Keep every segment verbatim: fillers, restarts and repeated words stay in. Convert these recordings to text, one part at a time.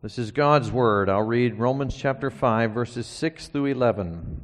This is God's Word. I'll read Romans chapter five, verses six through eleven.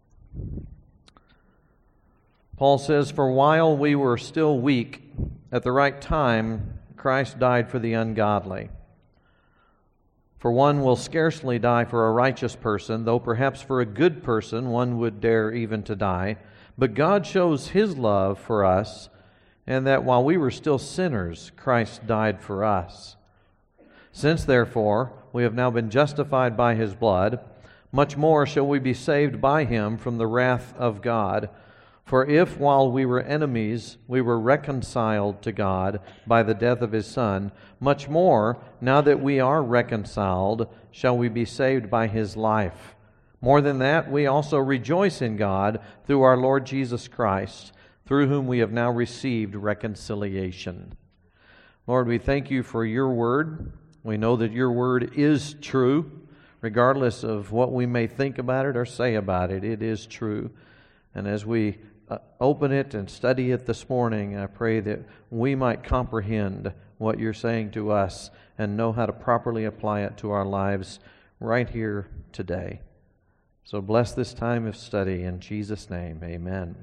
Paul says, "For while we were still weak, at the right time, Christ died for the ungodly. For one will scarcely die for a righteous person, though perhaps for a good person one would dare even to die. But God shows His love for us, and that while we were still sinners, Christ died for us. Since, therefore, we have now been justified by His blood, much more shall we be saved by Him from the wrath of God. For if, while we were enemies, we were reconciled to God by the death of His Son, much more, now that we are reconciled, shall we be saved by His life. More than that, we also rejoice in God through our Lord Jesus Christ, through whom we have now received reconciliation." Lord, we thank You for Your Word. We know that Your Word is true, regardless of what we may think about it or say about it. It is true. And as we uh, open it and study it this morning, I pray that we might comprehend what You're saying to us and know how to properly apply it to our lives right here today. So bless this time of study in Jesus' name. Amen.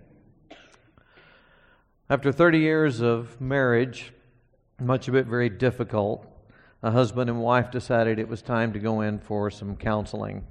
After thirty years of marriage, much of it very difficult, a husband and wife decided it was time to go in for some counseling.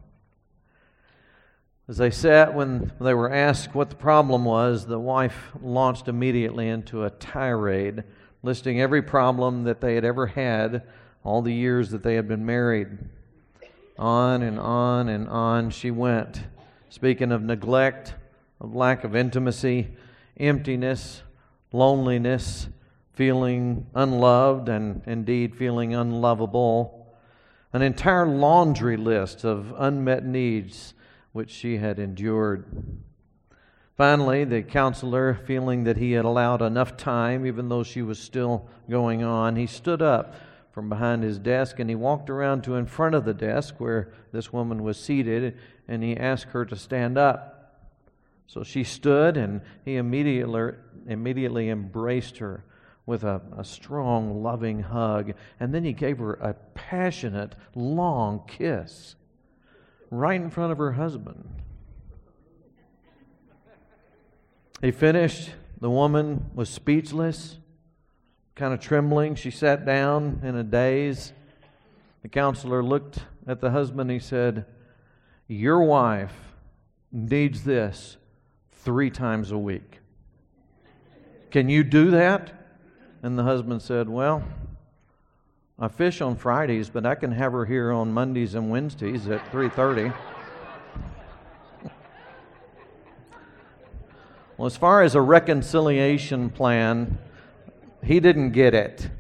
As they sat, when they were asked what the problem was, the wife launched immediately into a tirade, listing every problem that they had ever had all the years that they had been married. On and on and on she went, speaking of neglect, of lack of intimacy, emptiness, loneliness, feeling unloved and indeed feeling unlovable, an entire laundry list of unmet needs which she had endured. Finally, the counselor, feeling that he had allowed enough time, even though she was still going on, he stood up from behind his desk and he walked around to in front of the desk where this woman was seated, and he asked her to stand up. So she stood, and he immediately, immediately embraced her with a, a strong, loving hug. And then he gave her a passionate, long kiss right in front of her husband. He finished. The woman was speechless, kind of trembling. She sat down in a daze. The counselor looked at the husband. He said, "Your wife needs this three times a week. Can you do that?" And the husband said, "Well, I fish on Fridays, but I can have her here on Mondays and Wednesdays at three thirty. Well, as far as a reconciliation plan, he didn't get it.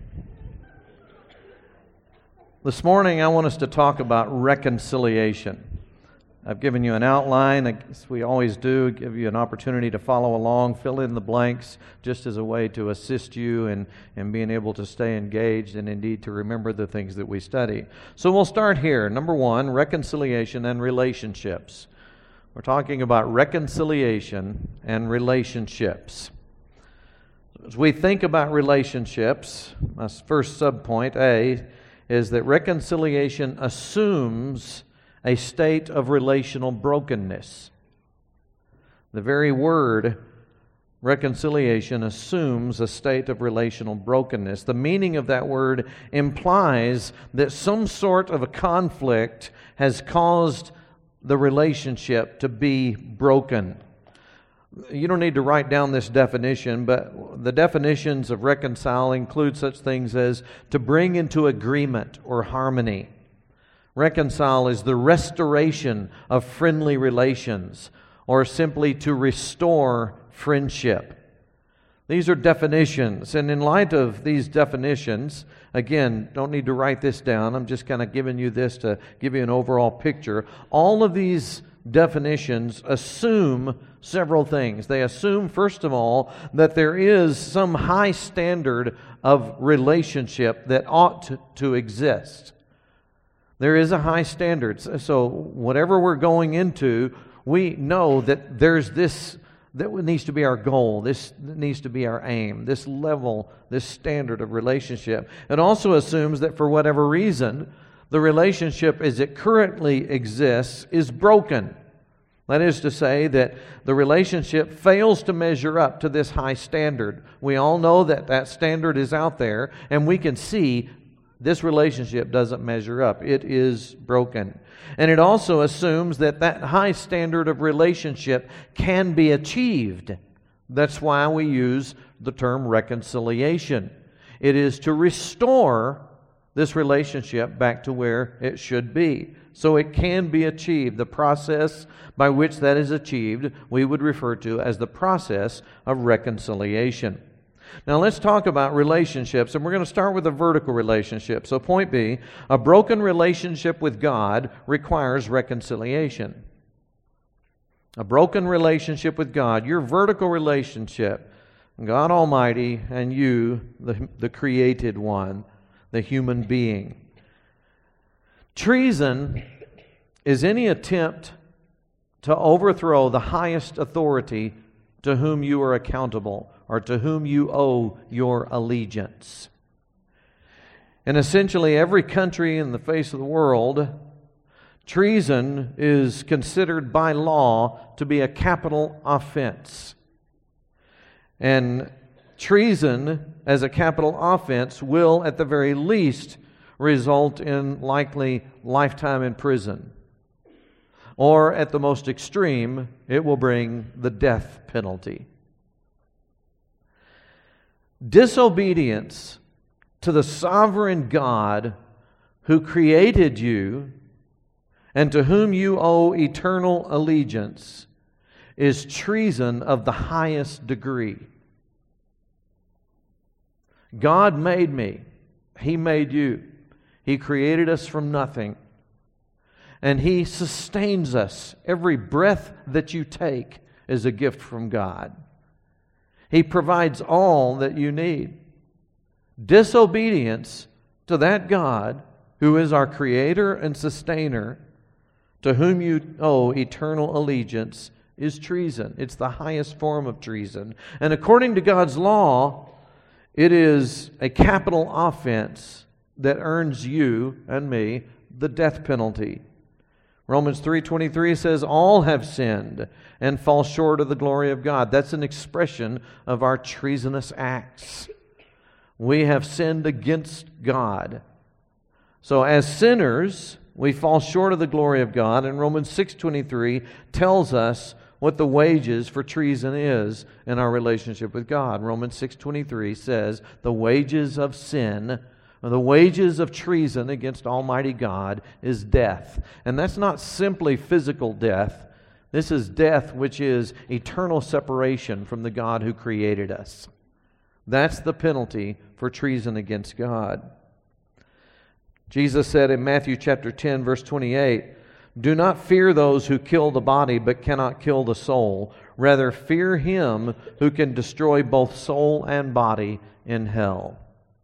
This morning, I want us to talk about reconciliation. I've given you an outline, as we always do, give you an opportunity to follow along, fill in the blanks, just as a way to assist you in, in being able to stay engaged and indeed to remember the things that we study. So we'll start here. Number one, reconciliation and relationships. We're talking about reconciliation and relationships. As we think about relationships, my first subpoint, A, is that reconciliation assumes a state of relational brokenness. The very word reconciliation assumes a state of relational brokenness. The meaning of that word implies that some sort of a conflict has caused the relationship to be broken. You don't need to write down this definition, but the definitions of reconcile include such things as to bring into agreement or harmony. Reconcile is the restoration of friendly relations, or simply to restore friendship. These are definitions, and in light of these definitions, again, don't need to write this down, I'm just kind of giving you this to give you an overall picture. All of these definitions assume several things. They assume, first of all, that there is some high standard of relationship that ought to, to exist. There is a high standard. So whatever we're going into, we know that there's this, that needs to be our goal. This needs to be our aim. This level, this standard of relationship. It also assumes that for whatever reason, The relationship as it currently exists is broken. That is to say that the relationship fails to measure up to this high standard. We all know that that standard is out there, and we can see this relationship doesn't measure up. It is broken. And it also assumes that that high standard of relationship can be achieved. That's why we use the term reconciliation. It is to restore this relationship back to where it should be. So it can be achieved. The process by which that is achieved, we would refer to as the process of reconciliation. Now let's talk about relationships, and we're going to start with a vertical relationship. So point B, a broken relationship with God requires reconciliation. A broken relationship with God, your vertical relationship, God Almighty and you, the, the created one, the human being. Treason is any attempt to overthrow the highest authority to whom you are accountable or to whom you owe your allegiance. In essentially every country in the face of the world, treason is considered by law to be a capital offense. And treason as a capital offense will, at the very least, result in likely lifetime in prison. Or at the most extreme, it will bring the death penalty. Disobedience to the sovereign God who created you and to whom you owe eternal allegiance is treason of the highest degree. God made me. He made you. He created us from nothing. And He sustains us. Every breath that you take is a gift from God. He provides all that you need. Disobedience to that God who is our Creator and Sustainer, to whom you owe eternal allegiance, is treason. It's the highest form of treason. And according to God's law, it is a capital offense that earns you and me the death penalty. Romans three twenty-three says, all have sinned and fall short of the glory of God. That's an expression of our treasonous acts. We have sinned against God. So as sinners, we fall short of the glory of God, and Romans six twenty-three tells us what the wages for treason is in our relationship with God. Romans six twenty-three says, the wages of sin, the wages of treason against Almighty God is death. And that's not simply physical death. This is death which is eternal separation from the God who created us. That's the penalty for treason against God. Jesus said in Matthew chapter ten, verse twenty-eight, do not fear those who kill the body but cannot kill the soul. Rather, fear Him who can destroy both soul and body in hell.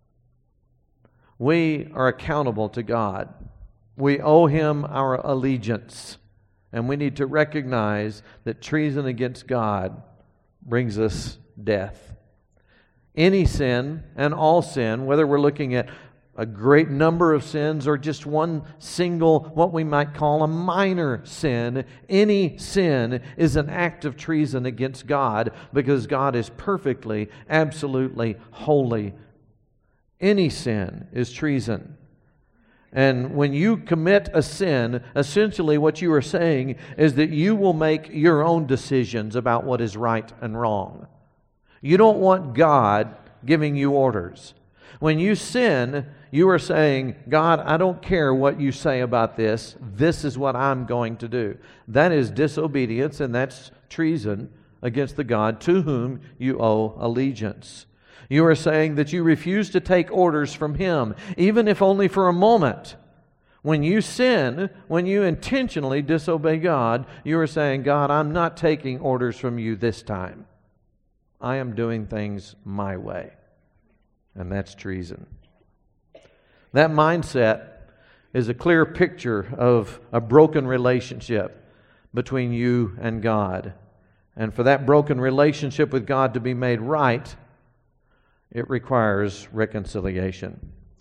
We are accountable to God. We owe Him our allegiance. And we need to recognize that treason against God brings us death. Any sin and all sin, whether we're looking at a great number of sins or just one single, what we might call a minor sin, any sin is an act of treason against God because God is perfectly, absolutely holy. Any sin is treason. And when you commit a sin, essentially what you are saying is that you will make your own decisions about what is right and wrong. You don't want God giving you orders. When you sin, you are saying, God, I don't care what you say about this. This is what I'm going to do. That is disobedience, and that's treason against the God to whom you owe allegiance. You are saying that you refuse to take orders from Him, even if only for a moment. When you sin, when you intentionally disobey God, you are saying, God, I'm not taking orders from you this time. I am doing things my way. And that's treason. That mindset is a clear picture of a broken relationship between you and God. And for that broken relationship with God to be made right, it requires reconciliation.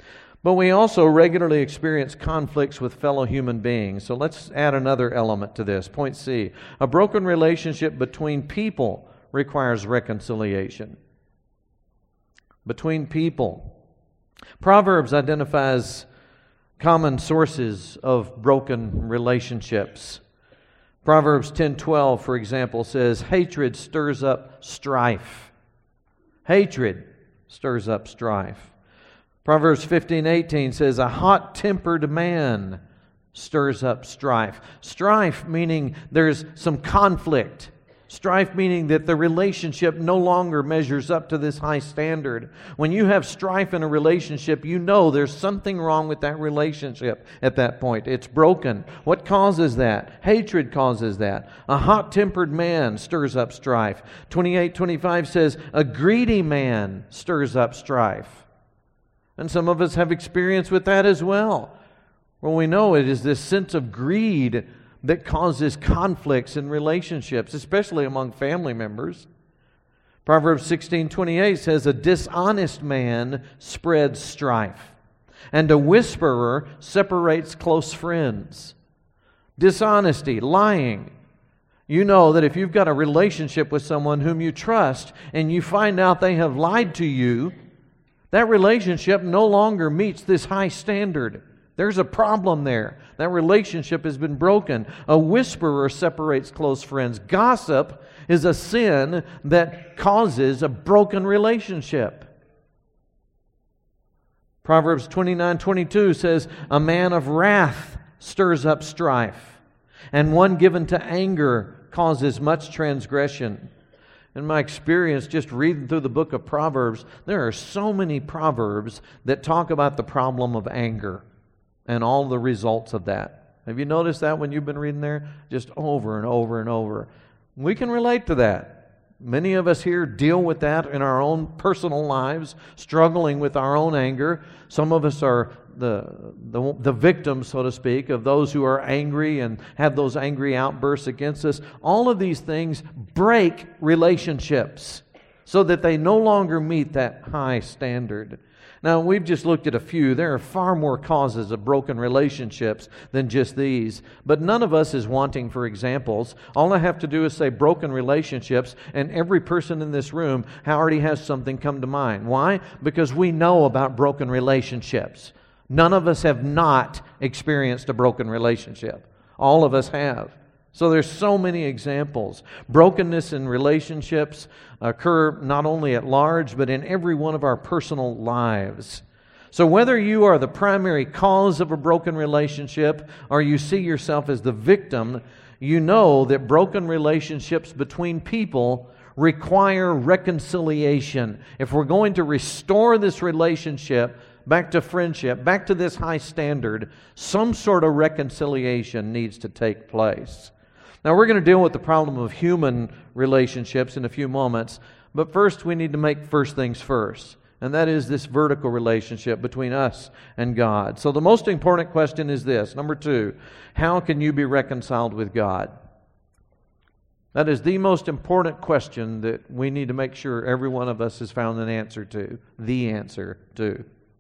But we also regularly experience conflicts with fellow human beings. So let's add another element to this. Point C. A broken relationship between people requires reconciliation. Between people. Proverbs identifies common sources of broken relationships. Proverbs ten twelve, for example, says, hatred stirs up strife. Hatred stirs up strife. Proverbs fifteen eighteen says, a hot-tempered man stirs up strife. Strife meaning there's some conflict. Strife meaning that the relationship no longer measures up to this high standard. When you have strife in a relationship, you know there's something wrong with that relationship at that point. It's broken. What causes that? Hatred causes that. A hot-tempered man stirs up strife. twenty-eight twenty-five says, a greedy man stirs up strife. And some of us have experience with that as well. Well, we know it is this sense of greed that causes conflicts in relationships, especially among family members. Proverbs sixteen twenty-eight says, a dishonest man spreads strife, and a whisperer separates close friends. Dishonesty, lying. You know that if you've got a relationship with someone whom you trust and you find out they have lied to you, that relationship no longer meets this high standard. There's a problem there. That relationship has been broken. A whisperer separates close friends. Gossip is a sin that causes a broken relationship. Proverbs twenty-nine twenty-two says, a man of wrath stirs up strife, and one given to anger causes much transgression. In my experience, just reading through the book of Proverbs, there are so many proverbs that talk about the problem of anger and all the results of that. Have you noticed that when you've been reading there? Just over and over and over. We can relate to that. Many of us here deal with that in our own personal lives, struggling with our own anger. Some of us are the, the, the victims, so to speak, of those who are angry and have those angry outbursts against us. All of these things break relationships so that they no longer meet that high standard. Now, we've just looked at a few. There are far more causes of broken relationships than just these. But none of us is wanting for examples. All I have to do is say broken relationships, and every person in this room already has something come to mind. Why? Because we know about broken relationships. None of us have not experienced a broken relationship. All of us have. So there's so many examples. Brokenness in relationships occur not only at large, but in every one of our personal lives. So whether you are the primary cause of a broken relationship or you see yourself as the victim, you know that broken relationships between people require reconciliation. If we're going to restore this relationship back to friendship, back to this high standard, some sort of reconciliation needs to take place. Now, we're going to deal with the problem of human relationships in a few moments, but first we need to make first things first, and that is this vertical relationship between us and God. So the most important question is this. Number two, how can you be reconciled with God? That is the most important question that we need to make sure every one of us has found an answer to, the answer to.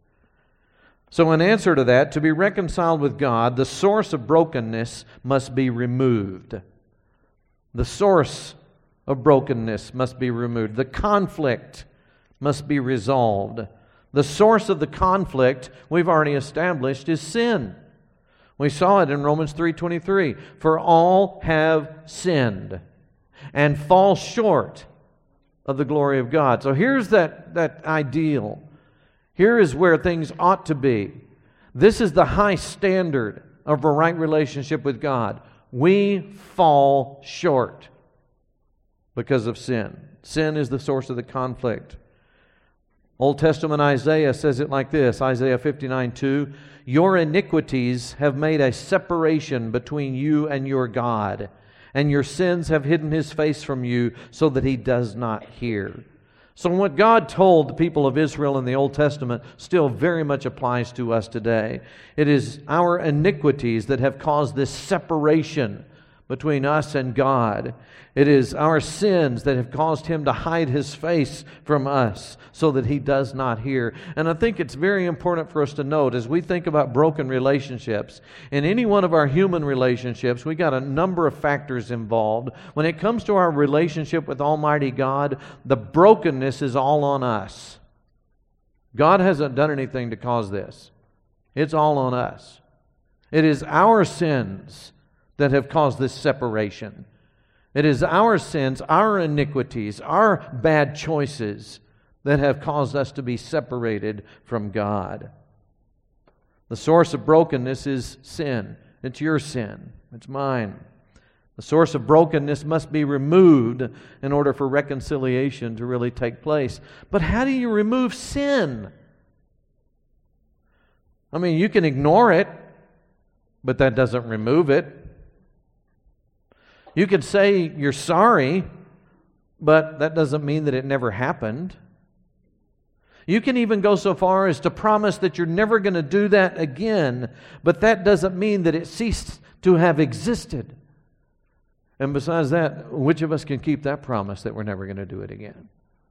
So in answer to that, to be reconciled with God, the source of brokenness must be removed. The source of brokenness must be removed. The conflict must be resolved. The source of the conflict, we've already established, is sin. We saw it in Romans three twenty-three. For all have sinned and fall short of the glory of God. So here's that, that ideal. Here is where things ought to be. This is the high standard of a right relationship with God. We fall short because of sin. Sin is the source of the conflict. Old Testament Isaiah says it like this, Isaiah fifty-nine two, your iniquities have made a separation between you and your God, and your sins have hidden His face from you so that He does not hear. So what God told the people of Israel in the Old Testament still very much applies to us today. It is our iniquities that have caused this separation between us and God. It is our sins that have caused Him to hide His face from us so that He does not hear. And I think it's very important for us to note as we think about broken relationships, in any one of our human relationships, we got a number of factors involved. When it comes to our relationship with Almighty God, the brokenness is all on us. God hasn't done anything to cause this. It's all on us. It is our sins that have caused this separation. It is our sins, our iniquities, our bad choices that have caused us to be separated from God. The source of brokenness is sin. It's your sin. It's mine. The source of brokenness must be removed in order for reconciliation to really take place. But how do you remove sin? I mean, you can ignore it, but that doesn't remove it. You could say you're sorry, but that doesn't mean that it never happened. You can even go so far as to promise that you're never going to do that again, but that doesn't mean that it ceased to have existed. And besides that, which of us can keep that promise that we're never going to do it again?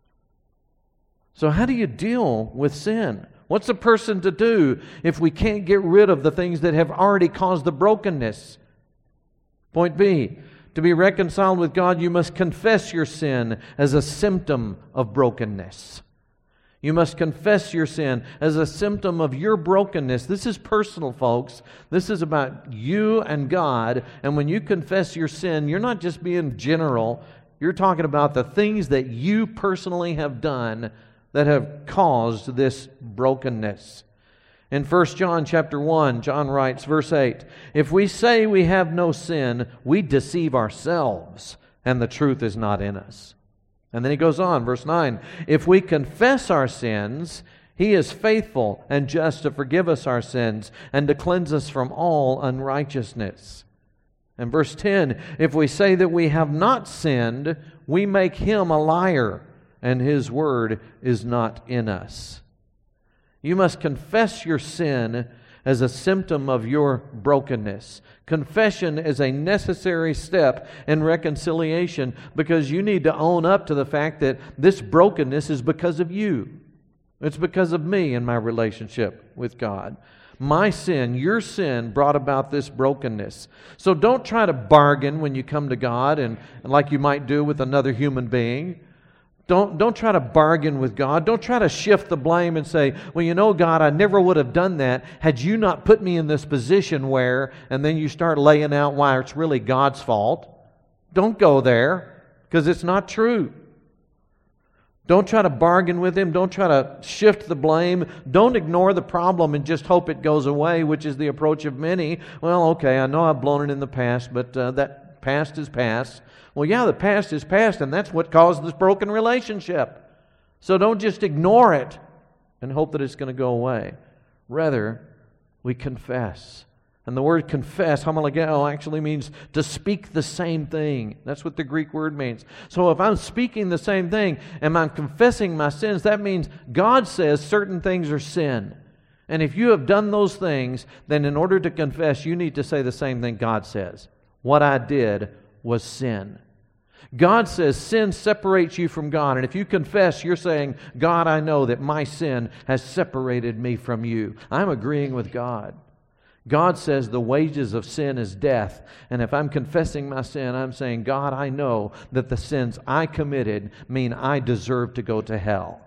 So how do you deal with sin? What's a person to do if we can't get rid of the things that have already caused the brokenness? Point B, to be reconciled with God, you must confess your sin as a symptom of brokenness. You must confess your sin as a symptom of your brokenness. This is personal, folks. This is about you and God. And when you confess your sin, you're not just being general. You're talking about the things that you personally have done that have caused this brokenness. In First John chapter one, John writes, verse eight, "If we say we have no sin, we deceive ourselves, and the truth is not in us." And then he goes on, verse nine, "If we confess our sins, He is faithful and just to forgive us our sins and to cleanse us from all unrighteousness." And verse ten, "If we say that we have not sinned, we make Him a liar, and His word is not in us." You must confess your sin as a symptom of your brokenness. Confession is a necessary step in reconciliation because you need to own up to the fact that this brokenness is because of you. It's because of me and my relationship with God. My sin, your sin, brought about this brokenness. So don't try to bargain when you come to God and, and like you might do with another human being. Don't, don't try to bargain with God. Don't try to shift the blame and say, well, you know, God, I never would have done that had you not put me in this position where, and then you start laying out why it's really God's fault. Don't go there, because it's not true. Don't try to bargain with Him. Don't try to shift the blame. Don't ignore the problem and just hope it goes away, which is the approach of many. Well, okay, I know I've blown it in the past, but uh, that past is past. Well, yeah, the past is past, and that's what caused this broken relationship. So don't just ignore it and hope that it's going to go away. Rather, we confess. And the word confess, homologeo, actually means to speak the same thing. That's what the Greek word means. So if I'm speaking the same thing and I'm confessing my sins, that means God says certain things are sin. And if you have done those things, then in order to confess, you need to say the same thing God says. What I did was sin. God says sin separates you from God. And if you confess, you're saying, God, I know that my sin has separated me from you. I'm agreeing with God. God says the wages of sin is death. And if I'm confessing my sin, I'm saying, God, I know that the sins I committed mean I deserve to go to hell.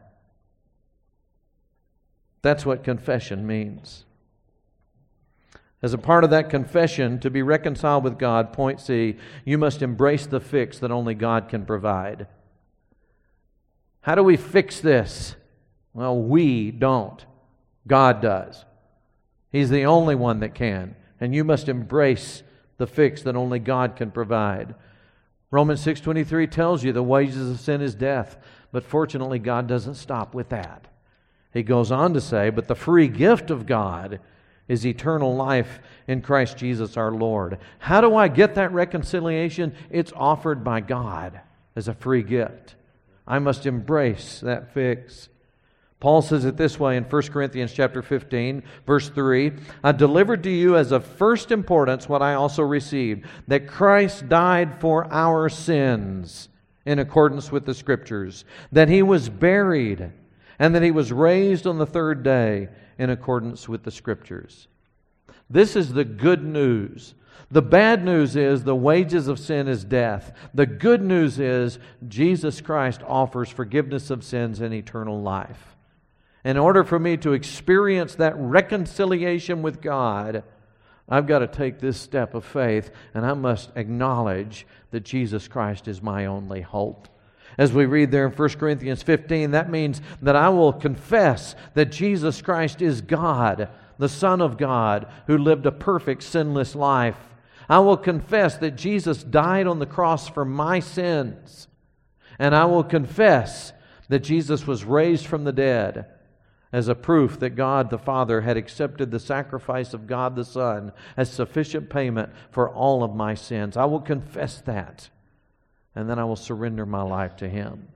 That's what confession means. As a part of that confession, to be reconciled with God, point C, you must embrace the fix that only God can provide. How do we fix this? Well, we don't. God does. He's the only one that can. And you must embrace the fix that only God can provide. Romans six twenty-three tells you the wages of sin is death. But fortunately, God doesn't stop with that. He goes on to say, but the free gift of God is eternal life in Christ Jesus our Lord. How do I get that reconciliation? It's offered by God as a free gift. I must embrace that fix. Paul says it this way in First Corinthians chapter fifteen, verse three, I delivered to you as of first importance what I also received, that Christ died for our sins in accordance with the Scriptures, that He was buried, and that He was raised on the third day in accordance with the Scriptures. This is the good news. The bad news is the wages of sin is death. The good news is Jesus Christ offers forgiveness of sins and eternal life. In order for me to experience that reconciliation with God, I've got to take this step of faith, and I must acknowledge that Jesus Christ is my only hope. As we read there in First Corinthians fifteen, that means that I will confess that Jesus Christ is God, the Son of God, who lived a perfect, sinless life. I will confess that Jesus died on the cross for my sins. And I will confess that Jesus was raised from the dead as a proof that God the Father had accepted the sacrifice of God the Son as sufficient payment for all of my sins. I will confess that, and then I will surrender my life to Him.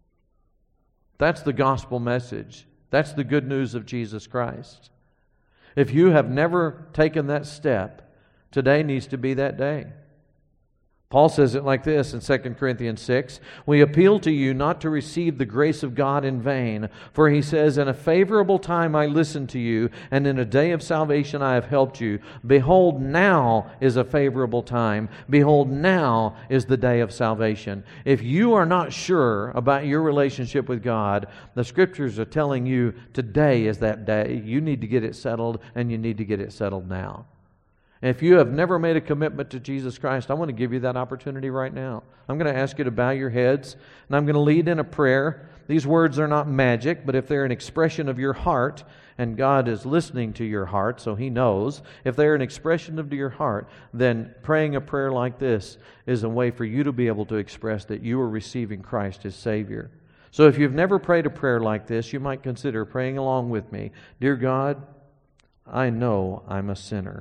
That's the gospel message. That's the good news of Jesus Christ. If you have never taken that step, today needs to be that day. Paul says it like this in Second Corinthians six, we appeal to you not to receive the grace of God in vain, for he says, in a favorable time I listened to you, and in a day of salvation I have helped you. Behold, now is a favorable time. Behold, now is the day of salvation. If you are not sure about your relationship with God, the Scriptures are telling you today is that day. You need to get it settled, and you need to get it settled now. If you have never made a commitment to Jesus Christ, I want to give you that opportunity right now. I'm going to ask you to bow your heads, and I'm going to lead in a prayer. These words are not magic, but if they're an expression of your heart, and God is listening to your heart, so He knows, if they're an expression of your heart, then praying a prayer like this is a way for you to be able to express that you are receiving Christ as Savior. So if you've never prayed a prayer like this, you might consider praying along with me. Dear God, I know I'm a sinner.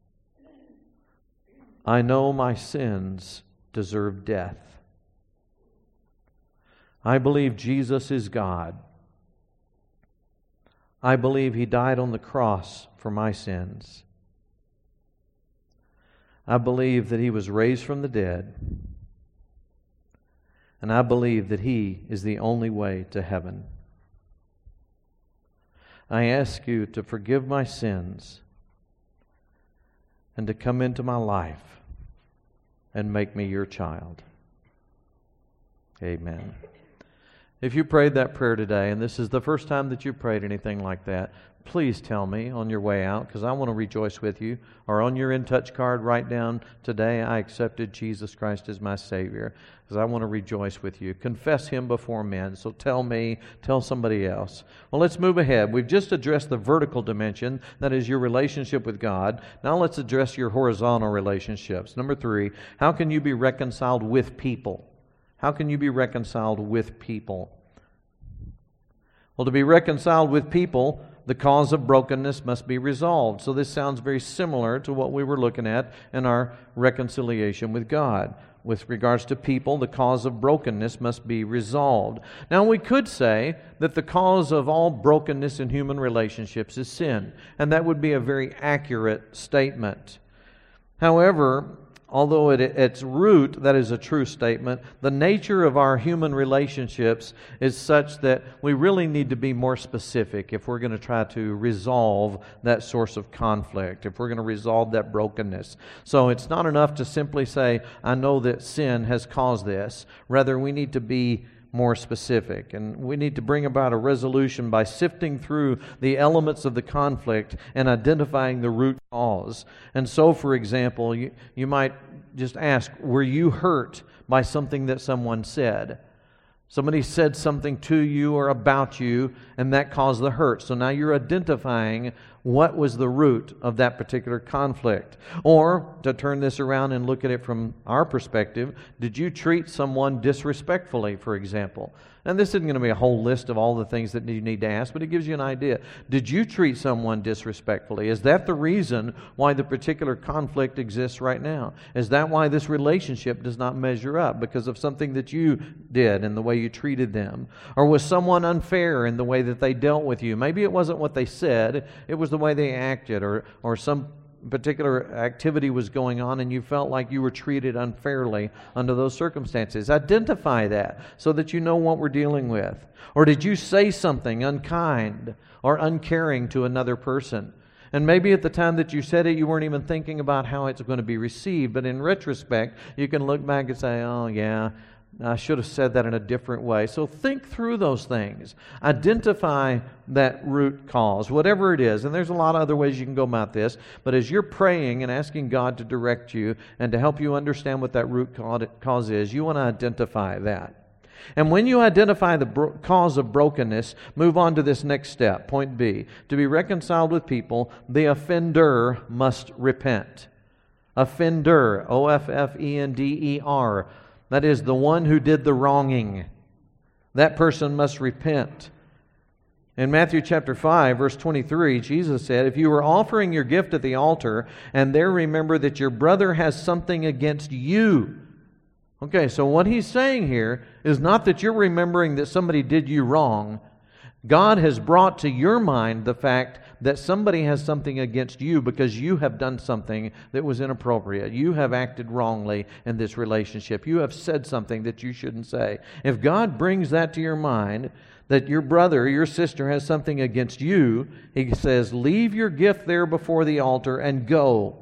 I know my sins deserve death. I believe Jesus is God. I believe He died on the cross for my sins. I believe that He was raised from the dead. And I believe that He is the only way to heaven. I ask you to forgive my sins and to come into my life and make me your child. Amen. If you prayed that prayer today, and this is the first time that you prayed anything like that, please tell me on your way out, because I want to rejoice with you. Or on your in-touch card, write down, today I accepted Jesus Christ as my Savior, because I want to rejoice with you. Confess Him before men. So tell me, tell somebody else. Well, let's move ahead. We've just addressed the vertical dimension, that is your relationship with God. Now let's address your horizontal relationships. Number three, how can you be reconciled with people? How can you be reconciled with people? Well, to be reconciled with people, the cause of brokenness must be resolved. So this sounds very similar to what we were looking at in our reconciliation with God. With regards to people, the cause of brokenness must be resolved. Now, we could say that the cause of all brokenness in human relationships is sin, and that would be a very accurate statement. However, although at its root that is a true statement, the nature of our human relationships is such that we really need to be more specific if we're going to try to resolve that source of conflict, if we're going to resolve that brokenness. So it's not enough to simply say, I know that sin has caused this. Rather, we need to be more specific. And we need to bring about a resolution by sifting through the elements of the conflict and identifying the root cause. And so, for example, you, you might just ask, were you hurt by something that someone said? Somebody said something to you or about you, and that caused the hurt. So now you're identifying What was the root of that particular conflict? Or, to turn this around and look at it from our perspective, did you treat someone disrespectfully, for example? And this isn't going to be a whole list of all the things that you need to ask, but it gives you an idea. Did you treat someone disrespectfully? Is that the reason why the particular conflict exists right now? Is that why this relationship does not measure up? Because of something that you did and the way you treated them? Or was someone unfair in the way that they dealt with you? Maybe it wasn't what they said, it was the way they acted, or, or some particular activity was going on and you felt like you were treated unfairly under those circumstances. Identify that so that you know what we're dealing with. Or did you say something unkind or uncaring to another person? And maybe at the time that you said it, you weren't even thinking about how it's going to be received. But in retrospect, you can look back and say, oh yeah, I should have said that in a different way. So think through those things. Identify that root cause, whatever it is. And there's a lot of other ways you can go about this. But as you're praying and asking God to direct you and to help you understand what that root cause is, you want to identify that. And when you identify the bro- cause of brokenness, move on to this next step, point B. To be reconciled with people, the offender must repent. Offender, O F F E N D E R. That is, the one who did the wronging. That person must repent. In Matthew chapter five, verse twenty-three, Jesus said, if you are offering your gift at the altar, and there remember that your brother has something against you. Okay, so what he's saying here is not that you're remembering that somebody did you wrong. God has brought to your mind the fact that somebody has something against you because you have done something that was inappropriate. You have acted wrongly in this relationship. You have said something that you shouldn't say. If God brings that to your mind, that your brother, your sister has something against you, He says, leave your gift there before the altar and go.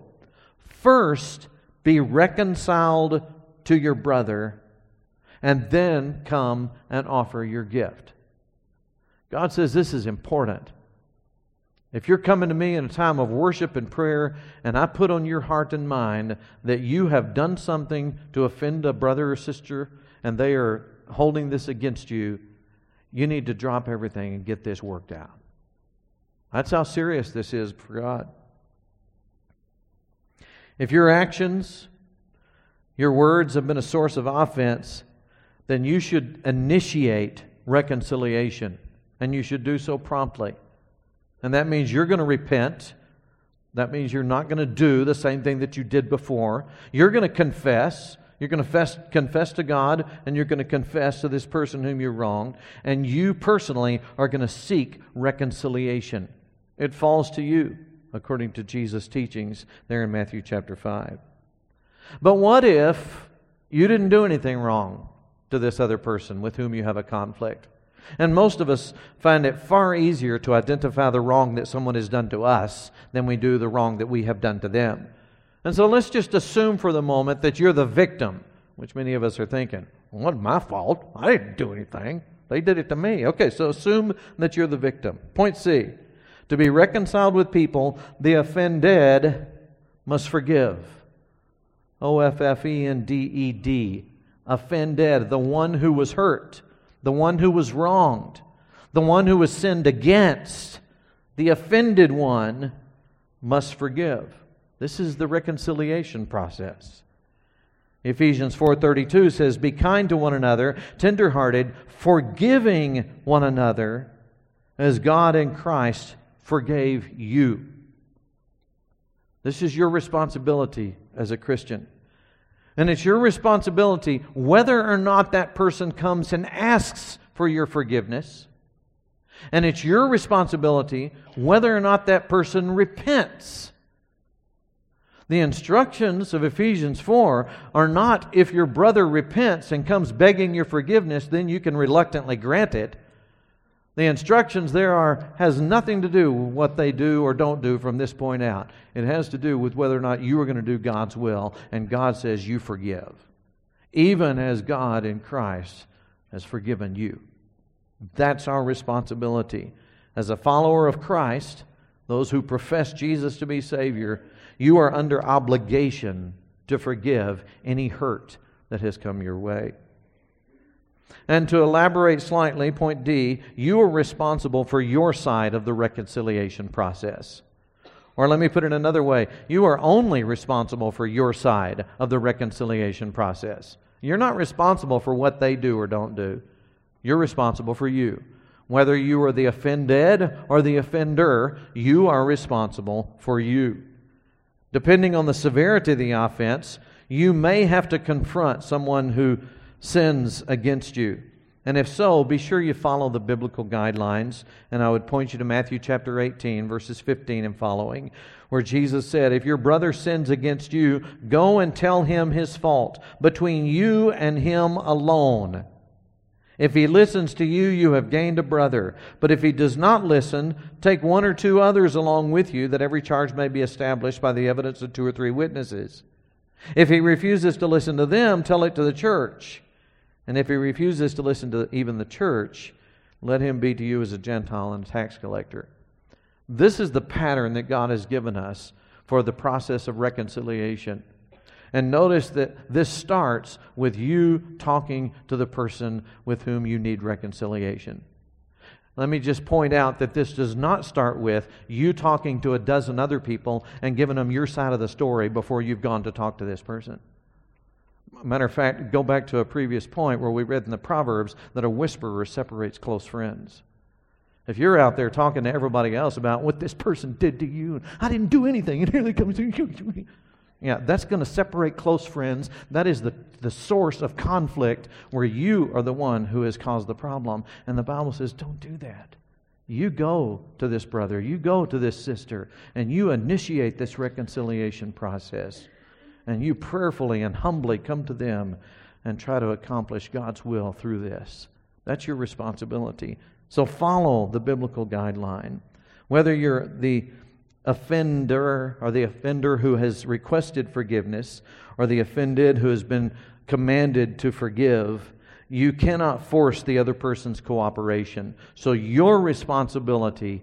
First, be reconciled to your brother, and then come and offer your gift. God says this is important. If you're coming to me in a time of worship and prayer, and I put on your heart and mind that you have done something to offend a brother or sister, and they are holding this against you, you need to drop everything and get this worked out. That's how serious this is for God. If your actions, your words have been a source of offense, then you should initiate reconciliation, and you should do so promptly. And that means you're going to repent. That means you're not going to do the same thing that you did before. You're going to confess. You're going to confess, confess to God, and you're going to confess to this person whom you wronged. And you personally are going to seek reconciliation. It falls to you, according to Jesus' teachings there in Matthew chapter five. But what if you didn't do anything wrong to this other person with whom you have a conflict? And most of us find it far easier to identify the wrong that someone has done to us than we do the wrong that we have done to them. And so let's just assume for the moment that you're the victim, which many of us are thinking, well, it wasn't my fault. I didn't do anything. They did it to me. Okay, so assume that you're the victim. Point C, to be reconciled with people, the offended must forgive. O F F E N D E D. Offended, the one who was hurt. The one who was wronged, the one who was sinned against, the offended one must forgive. This is the reconciliation process. Ephesians four thirty-two says, be kind to one another, tenderhearted, forgiving one another, as God in Christ forgave you. This is your responsibility as a Christian. And it's your responsibility whether or not that person comes and asks for your forgiveness. And it's your responsibility whether or not that person repents. The instructions of Ephesians four are not if your brother repents and comes begging your forgiveness, then you can reluctantly grant it. The instructions there are has nothing to do with what they do or don't do from this point out. It has to do with whether or not you are going to do God's will, and God says you forgive, even as God in Christ has forgiven you. That's our responsibility. As a follower of Christ, those who profess Jesus to be Savior, you are under obligation to forgive any hurt that has come your way. And to elaborate slightly, point D, you are responsible for your side of the reconciliation process. Or let me put it another way. You are only responsible for your side of the reconciliation process. You're not responsible for what they do or don't do. You're responsible for you. Whether you are the offended or the offender, you are responsible for you. Depending on the severity of the offense, you may have to confront someone who sins against you. And if so, be sure you follow the biblical guidelines. And I would point you to Matthew chapter eighteen, verses fifteen and following, where Jesus said, if your brother sins against you, go and tell him his fault between you and him alone. If he listens to you, you have gained a brother. But if he does not listen, take one or two others along with you, that every charge may be established by the evidence of two or three witnesses. If he refuses to listen to them, tell it to the church. And if he refuses to listen to even the church, let him be to you as a Gentile and a tax collector. This is the pattern that God has given us for the process of reconciliation. And notice that this starts with you talking to the person with whom you need reconciliation. Let me just point out that this does not start with you talking to a dozen other people and giving them your side of the story before you've gone to talk to this person. Matter of fact, go back to a previous point where we read in the Proverbs that a whisperer separates close friends. If you're out there talking to everybody else about what this person did to you, and I didn't do anything, and here they come to you. Yeah, that's going to separate close friends. That is the, the source of conflict where you are the one who has caused the problem. And the Bible says, don't do that. You go to this brother, you go to this sister, and you initiate this reconciliation process. And you prayerfully and humbly come to them and try to accomplish God's will through this. That's your responsibility. So follow the biblical guideline. Whether you're the offender or the offender who has requested forgiveness or the offended who has been commanded to forgive, you cannot force the other person's cooperation. So your responsibility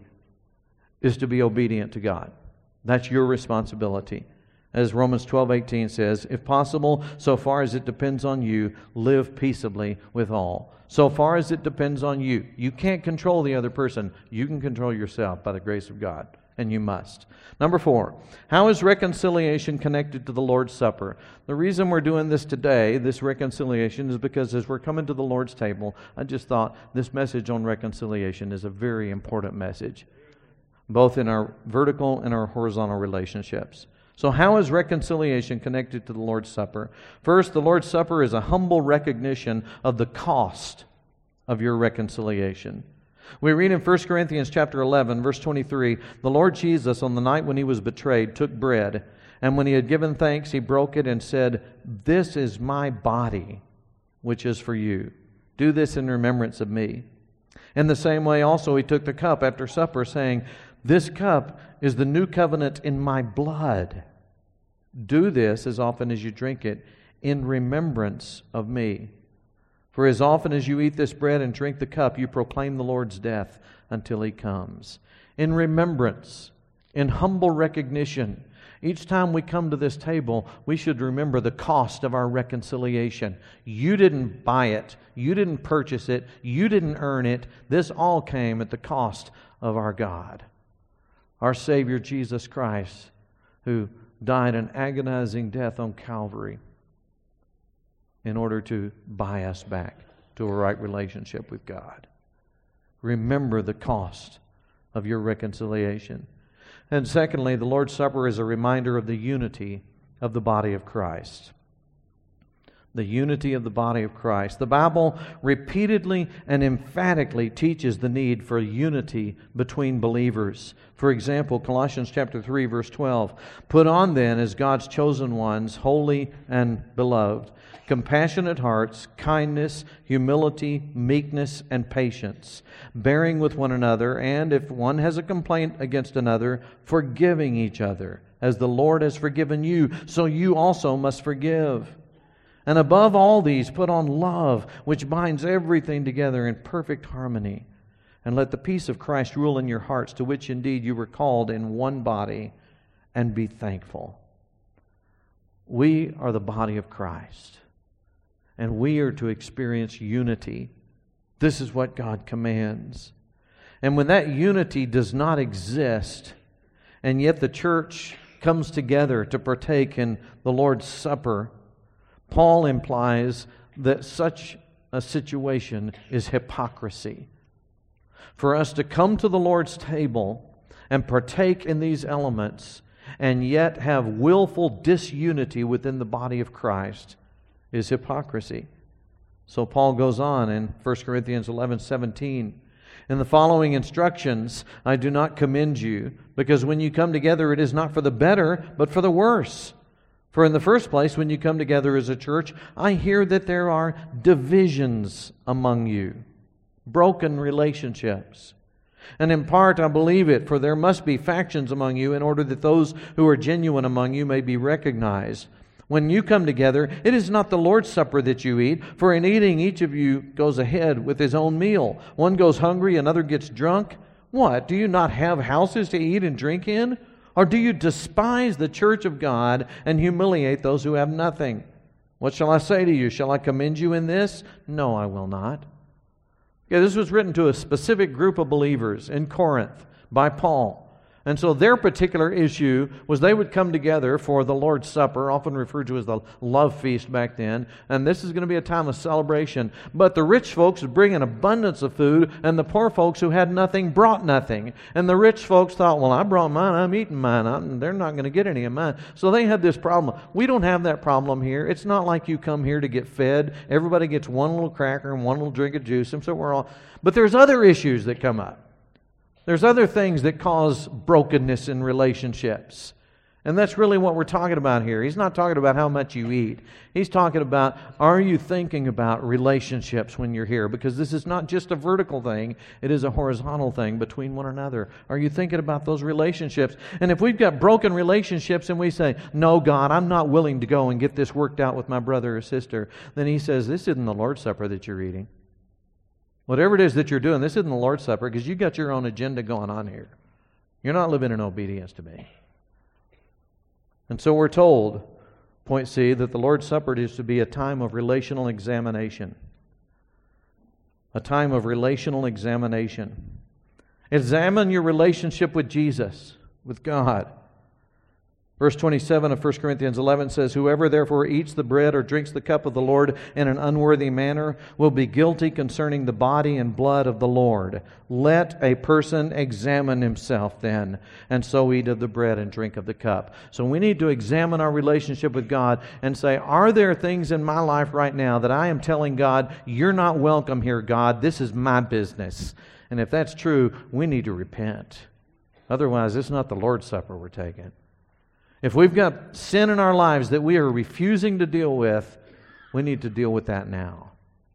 is to be obedient to God. That's your responsibility. As Romans twelve eighteen says, if possible, so far as it depends on you, live peaceably with all. So far as it depends on you. You can't control the other person. You can control yourself by the grace of God. And you must. Number four, how is reconciliation connected to the Lord's Supper? The reason we're doing this today, this reconciliation, is because as we're coming to the Lord's table, I just thought this message on reconciliation is a very important message, both in our vertical and our horizontal relationships. So how is reconciliation connected to the Lord's Supper? First, the Lord's Supper is a humble recognition of the cost of your reconciliation. We read in First Corinthians chapter eleven, verse twenty-three, the Lord Jesus, on the night when he was betrayed, took bread, and when he had given thanks, he broke it and said, this is my body, which is for you. Do this in remembrance of me. In the same way also he took the cup after supper, saying, this cup is the new covenant in my blood. Do this as often as you drink it in remembrance of me. For as often as you eat this bread and drink the cup, you proclaim the Lord's death until he comes. In remembrance, in humble recognition, each time we come to this table, we should remember the cost of our reconciliation. You didn't buy it. You didn't purchase it. You didn't earn it. This all came at the cost of our God. Our Savior Jesus Christ, who died an agonizing death on Calvary in order to buy us back to a right relationship with God. Remember the cost of your reconciliation. And secondly, the Lord's Supper is a reminder of the unity of the body of Christ. The unity of the body of Christ. The Bible repeatedly and emphatically teaches the need for unity between believers. For example, Colossians chapter three, verse twelve, put on then as God's chosen ones, holy and beloved, compassionate hearts, kindness, humility, meekness, and patience, bearing with one another, and if one has a complaint against another, forgiving each other, as the Lord has forgiven you, so you also must forgive. And above all these, put on love, which binds everything together in perfect harmony. And let the peace of Christ rule in your hearts, to which indeed you were called in one body, and be thankful. We are the body of Christ, and we are to experience unity. This is what God commands. And when that unity does not exist, and yet the church comes together to partake in the Lord's Supper, Paul implies that such a situation is hypocrisy. For us to come to the Lord's table and partake in these elements and yet have willful disunity within the body of Christ is hypocrisy. So Paul goes on in First Corinthians eleven seventeen. In the following instructions, I do not commend you, because when you come together, it is not for the better, but for the worse. For in the first place, when you come together as a church, I hear that there are divisions among you, broken relationships. And in part, I believe it, for there must be factions among you in order that those who are genuine among you may be recognized. When you come together, it is not the Lord's Supper that you eat, for in eating each of you goes ahead with his own meal. One goes hungry, another gets drunk. What? Do you not have houses to eat and drink in? Or do you despise the church of God and humiliate those who have nothing? What shall I say to you? Shall I commend you in this? No, I will not. Okay, this was written to a specific group of believers in Corinth by Paul. And so their particular issue was they would come together for the Lord's Supper, often referred to as the love feast back then. And this is going to be a time of celebration. But the rich folks would bring an abundance of food, and the poor folks who had nothing brought nothing. And the rich folks thought, well, I brought mine, I'm eating mine, I'm, they're not going to get any of mine. So they had this problem. We don't have that problem here. It's not like you come here to get fed. Everybody gets one little cracker and one little drink of juice, and so we're all... But there's other issues that come up. There's other things that cause brokenness in relationships. And that's really what we're talking about here. He's not talking about how much you eat. He's talking about, are you thinking about relationships when you're here? Because this is not just a vertical thing. It is a horizontal thing between one another. Are you thinking about those relationships? And if we've got broken relationships and we say, no, God, I'm not willing to go and get this worked out with my brother or sister, then He says, this isn't the Lord's Supper that you're eating. Whatever it is that you're doing, this isn't the Lord's Supper because you've got your own agenda going on here. You're not living in obedience to me. And so we're told, point C, that the Lord's Supper is to be a time of relational examination. A time of relational examination. Examine your relationship with Jesus, with God. Verse twenty-seven of First Corinthians eleven says, whoever therefore eats the bread or drinks the cup of the Lord in an unworthy manner will be guilty concerning the body and blood of the Lord. Let a person examine himself then, and so eat of the bread and drink of the cup. So we need to examine our relationship with God and say, are there things in my life right now that I am telling God, you're not welcome here, God, this is my business. And if that's true, we need to repent. Otherwise, it's not the Lord's Supper we're taking. If we've got sin in our lives that we are refusing to deal with, we need to deal with that now.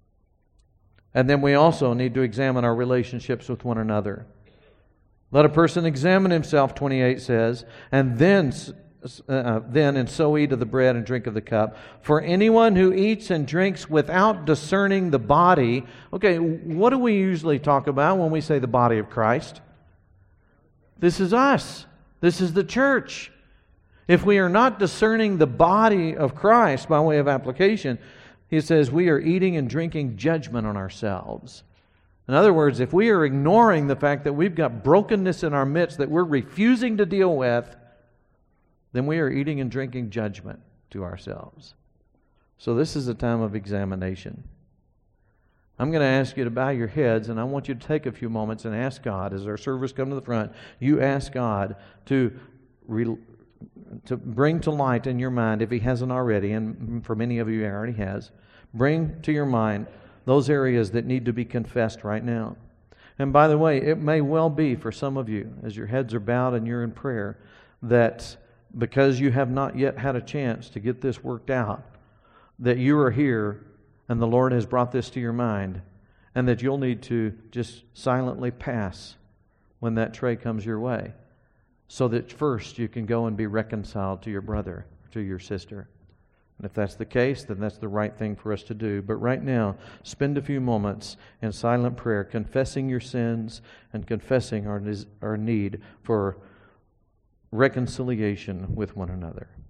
And then we also need to examine our relationships with one another. Let a person examine himself, twenty-eight says, and then, uh, then and so eat of the bread and drink of the cup. For anyone who eats and drinks without discerning the body, okay, what do we usually talk about when we say the body of Christ? This is us. This is the church. If we are not discerning the body of Christ by way of application, he says we are eating and drinking judgment on ourselves. In other words, if we are ignoring the fact that we've got brokenness in our midst that we're refusing to deal with, then we are eating and drinking judgment to ourselves. So this is a time of examination. I'm going to ask you to bow your heads, and I want you to take a few moments and ask God, as our servers come to the front, you ask God to re- to bring to light in your mind, if He hasn't already, and for many of you He already has, bring to your mind those areas that need to be confessed right now. And by the way, it may well be for some of you, as your heads are bowed and you're in prayer, that because you have not yet had a chance to get this worked out, that you are here and the Lord has brought this to your mind, and that you'll need to just silently pass when that tray comes your way, so that first you can go and be reconciled to your brother, to your sister. And if that's the case, then that's the right thing for us to do. But right now, spend a few moments in silent prayer, confessing your sins and confessing our, our need for reconciliation with one another.